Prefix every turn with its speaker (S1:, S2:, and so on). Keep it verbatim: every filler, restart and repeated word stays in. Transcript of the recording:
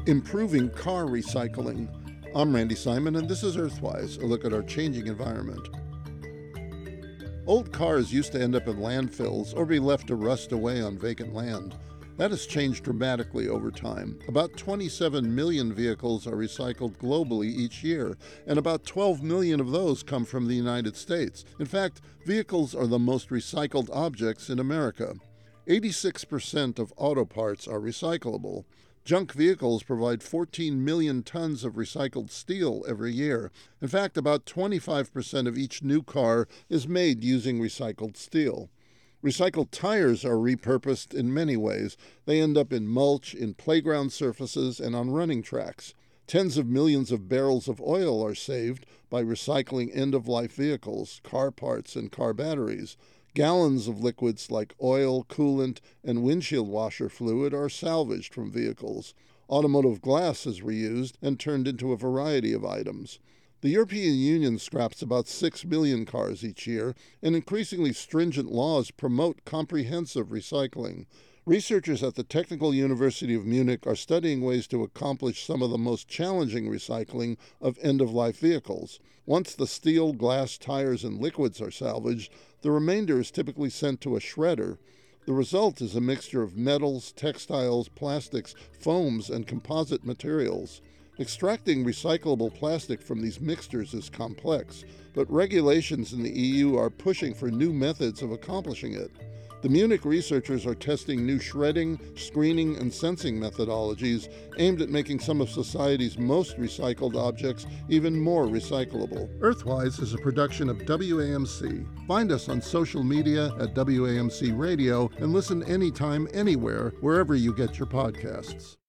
S1: improving car recycling. I'm Randy Simon, and this is Earthwise, a look at our changing environment. Old cars used to end up in landfills or be left to rust away on vacant land. That has changed dramatically over time. About twenty-seven million vehicles are recycled globally each year, and about twelve million of those come from the United States. In fact, vehicles are the most recycled objects in America. eighty-six percent of auto parts are recyclable. Junk vehicles provide fourteen million tons of recycled steel every year. In fact, about twenty-five percent of each new car is made using recycled steel. Recycled tires are repurposed in many ways. They end up in mulch, in playground surfaces, and on running tracks. Tens of millions of barrels of oil are saved by recycling end-of-life vehicles, car parts, and car batteries. Gallons of liquids like oil, coolant, and windshield washer fluid are salvaged from vehicles. Automotive glass is reused and turned into a variety of items. The European Union scraps about six million cars each year, and increasingly stringent laws promote comprehensive recycling. Researchers at the Technical University of Munich are studying ways to accomplish some of the most challenging recycling of end-of-life vehicles. Once the steel, glass, tires, and liquids are salvaged, the remainder is typically sent to a shredder. The result is a mixture of metals, textiles, plastics, foams, and composite materials. Extracting recyclable plastic from these mixtures is complex, but regulations in the E U are pushing for new methods of accomplishing it. The Munich researchers are testing new shredding, screening, and sensing methodologies aimed at making some of society's most recycled objects even more recyclable. Earthwise is a production of W A M C. Find us on social media at W A M C Radio and listen anytime, anywhere, wherever you get your podcasts.